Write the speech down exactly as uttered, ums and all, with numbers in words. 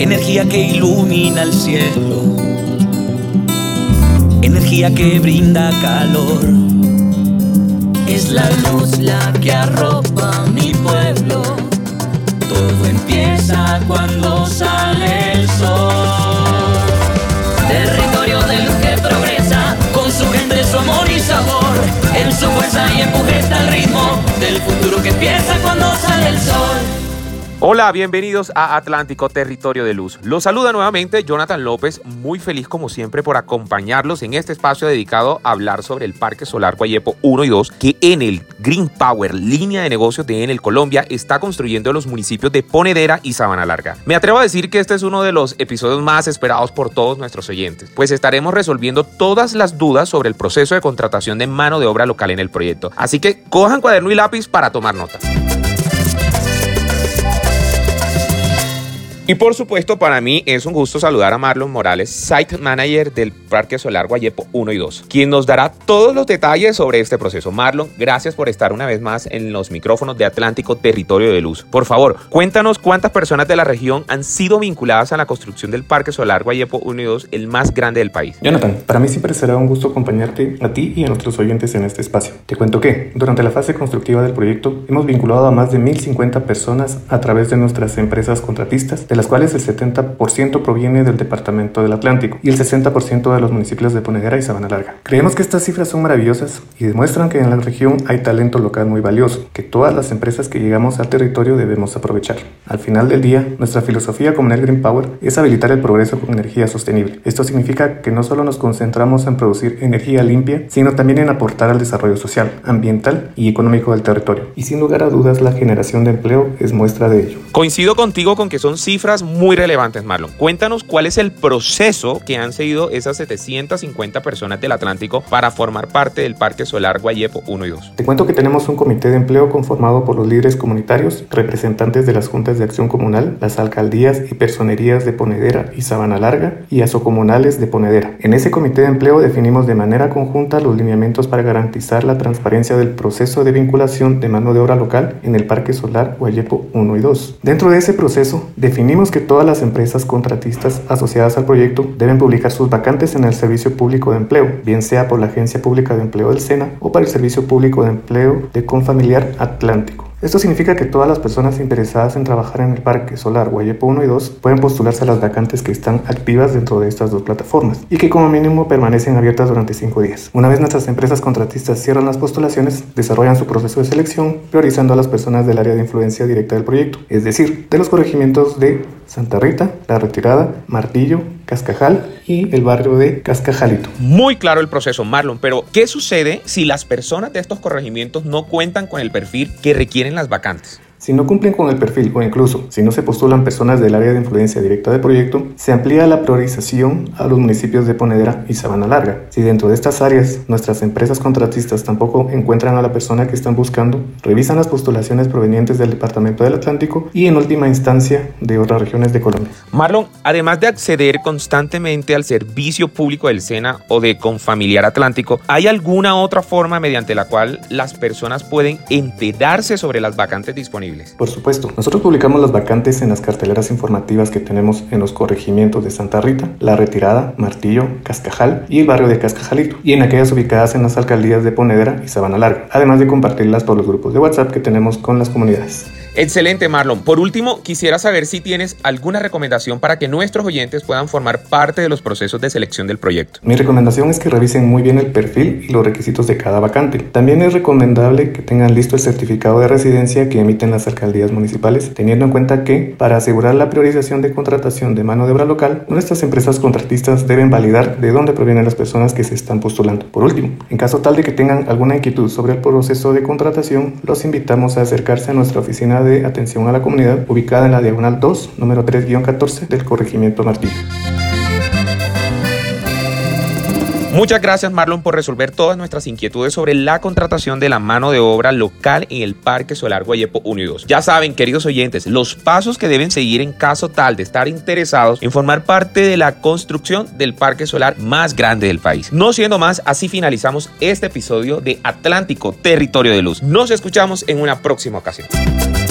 energía que ilumina el cielo, energía que brinda calor. Es la luz la que arropa mi pueblo. Todo empieza cuando sale el sol. Territorio de luz que progresa, con su gente, su amor y sabor. En su fuerza y empuje está el ritmo del futuro que empieza cuando sale el sol. Hola, bienvenidos a Atlántico, Territorio de Luz. Los saluda nuevamente Jonathan López, muy feliz como siempre por acompañarlos en este espacio dedicado a hablar sobre el Parque Solar Guayepo uno y dos, que en el Green Power, línea de negocios de Enel Colombia, está construyendo en los municipios de Ponedera y Sabana Larga. Me atrevo a decir que este es uno de los episodios más esperados por todos nuestros oyentes, pues estaremos resolviendo todas las dudas sobre el proceso de contratación de mano de obra local en el proyecto. Así que cojan cuaderno y lápiz para tomar nota. Y por supuesto, para mí es un gusto saludar a Marlon Morales, Site Manager del Parque Solar Guayepo uno y dos, quien nos dará todos los detalles sobre este proceso. Marlon, gracias por estar una vez más en los micrófonos de Atlántico, Territorio de Luz. Por favor, cuéntanos cuántas personas de la región han sido vinculadas a la construcción del Parque Solar Guayepo uno y dos, el más grande del país. Jonathan, para mí siempre será un gusto acompañarte a ti y a nuestros oyentes en este espacio. Te cuento que, durante la fase constructiva del proyecto, hemos vinculado a más de mil cincuenta personas a través de nuestras empresas contratistas, de las cuales el setenta por ciento proviene del departamento del Atlántico y el sesenta por ciento de los municipios de Ponedera y Sabana Larga. Creemos que estas cifras son maravillosas y demuestran que en la región hay talento local muy valioso, que todas las empresas que llegamos al territorio debemos aprovechar. Al final del día, nuestra filosofía como Enel Green Power es habilitar el progreso con energía sostenible. Esto significa que no solo nos concentramos en producir energía limpia, sino también en aportar al desarrollo social, ambiental y económico del territorio. Y sin lugar a dudas, la generación de empleo es muestra de ello. Coincido contigo con que son cifras muy relevantes, Marlon. Cuéntanos cuál es el proceso que han seguido esas setecientas cincuenta personas del Atlántico para formar parte del Parque Solar Guayepo uno y dos. Te cuento que tenemos un comité de empleo conformado por los líderes comunitarios, representantes de las juntas de acción comunal, las alcaldías y personerías de Ponedera y Sabana Larga y asocomunales de Ponedera. En ese comité de empleo definimos de manera conjunta los lineamientos para garantizar la transparencia del proceso de vinculación de mano de obra local en el Parque Solar Guayepo uno y dos. Dentro de ese proceso, definimos que todas las empresas contratistas asociadas al proyecto deben publicar sus vacantes en el Servicio Público de Empleo, bien sea por la Agencia Pública de Empleo del SENA o para el Servicio Público de Empleo de Confamiliar Atlántico. Esto significa que todas las personas interesadas en trabajar en el Parque Solar Guayepo uno y dos pueden postularse a las vacantes que están activas dentro de estas dos plataformas y que como mínimo permanecen abiertas durante cinco días. Una vez nuestras empresas contratistas cierran las postulaciones, desarrollan su proceso de selección priorizando a las personas del área de influencia directa del proyecto, es decir, de los corregimientos de Santa Rita, La Retirada, Martillo, Cascajal y el barrio de Cascajalito. Muy claro el proceso, Marlon, pero ¿qué sucede si las personas de estos corregimientos no cuentan con el perfil que requieren las vacantes? Si no cumplen con el perfil o incluso si no se postulan personas del área de influencia directa del proyecto, se amplía la priorización a los municipios de Ponedera y Sabana Larga. Si dentro de estas áreas nuestras empresas contratistas tampoco encuentran a la persona que están buscando, revisan las postulaciones provenientes del Departamento del Atlántico y en última instancia de otras regiones de Colombia. Marlon, además de acceder constantemente al servicio público del SENA o de Confamiliar Atlántico, ¿hay alguna otra forma mediante la cual las personas pueden enterarse sobre las vacantes disponibles? Por supuesto, nosotros publicamos las vacantes en las carteleras informativas que tenemos en los corregimientos de Santa Rita, La Retirada, Martillo, Cascajal y el barrio de Cascajalito, y en aquellas ubicadas en las alcaldías de Ponedera y Sabana Larga, además de compartirlas por los grupos de WhatsApp que tenemos con las comunidades. Excelente, Marlon. Por último, quisiera saber si tienes alguna recomendación para que nuestros oyentes puedan formar parte de los procesos de selección del proyecto. Mi recomendación es que revisen muy bien el perfil y los requisitos de cada vacante. También es recomendable que tengan listo el certificado de residencia que emiten las alcaldías municipales, teniendo en cuenta que, para asegurar la priorización de contratación de mano de obra local, nuestras empresas contratistas deben validar de dónde provienen las personas que se están postulando. Por último, en caso tal de que tengan alguna inquietud sobre el proceso de contratación, los invitamos a acercarse a nuestra oficina de atención a la comunidad ubicada en la diagonal dos, número tres guión catorce del corregimiento Martillo. Muchas gracias, Marlon, por resolver todas nuestras inquietudes sobre la contratación de la mano de obra local en el Parque Solar Guayepo uno y dos. Ya saben, queridos oyentes, los pasos que deben seguir en caso tal de estar interesados en formar parte de la construcción del Parque Solar más grande del país. No siendo más, así finalizamos este episodio de Atlántico, Territorio de Luz. Nos escuchamos en una próxima ocasión.